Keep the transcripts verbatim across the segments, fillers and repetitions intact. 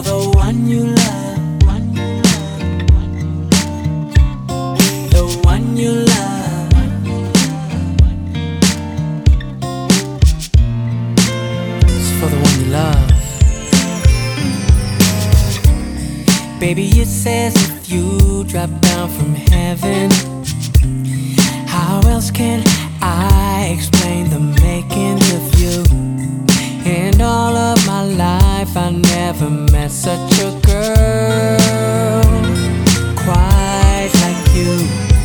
for the one you love, the one you love. It's for the one you love. Baby, it says if you drop down from heaven, how else can I explain the makings of you? In all of my life I never met such a girl quite like you.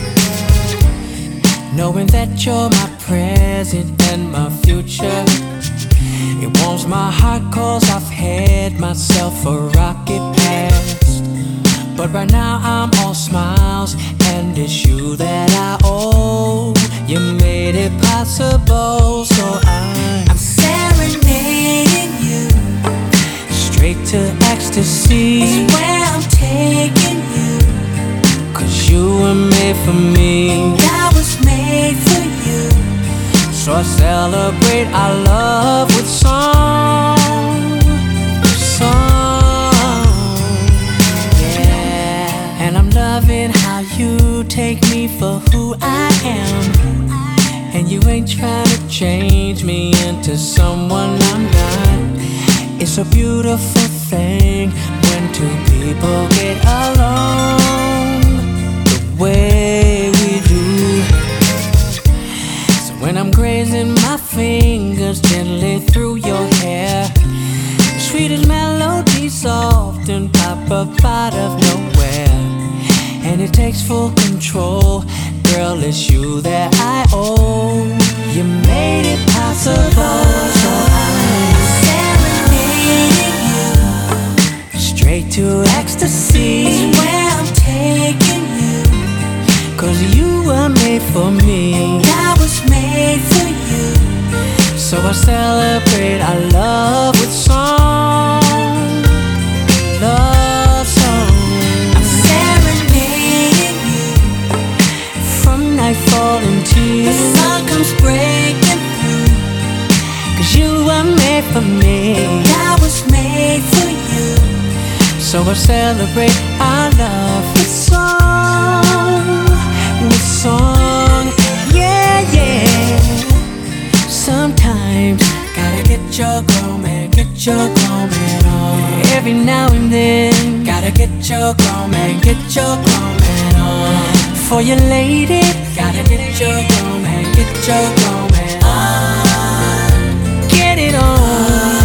Knowing that you're my present and my future, it warms my heart cause I've had myself a rocket past. But right now I'm all smiles and it's you that I owe. You made it possible, so I'm, I'm serenading you straight to ecstasy. It's where I'm taking you, cause you were made for me. I was made for you, so I celebrate our love with song, with song, yeah. And I'm loving how you take me for who I am, and you ain't trying to change me into someone I'm not. It's a beautiful thing when two people get along the way we do. So when I'm grazing my fingers gently through your hair, the sweetest melodies often pop up out of nowhere, and it takes full control. Girl, it's you that I owe. You made it possible, so I'm serenading you straight to ecstasy. It's where I'm taking you, cause you were made for me. I was made for you, so I celebrate our love with song, love song. I'm serenading you from nightfall until the sun comes breaking through, cause you were made for me. I was made for you, so I celebrate our love with song, with song, yeah, yeah. Sometimes gotta get your grown man, get your grown man on. Every now and then gotta get your grown man, get your grown man on. For your lady, gotta get your grown man, get your grown man on. Get it on,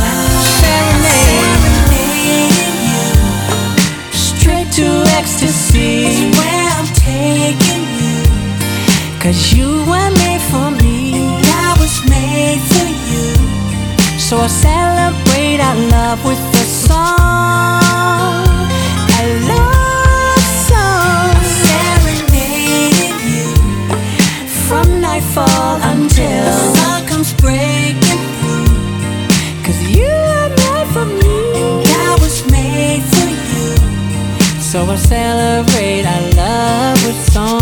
serenade you straight to ecstasy. It's where I'm taking you, cause you were made for me. I was made for you, so I celebrate our love with a song, a love song. I'm serenading you from nightfall until the sun comes breaking through, cause you are made for me. I was made for you, so I celebrate our love with song.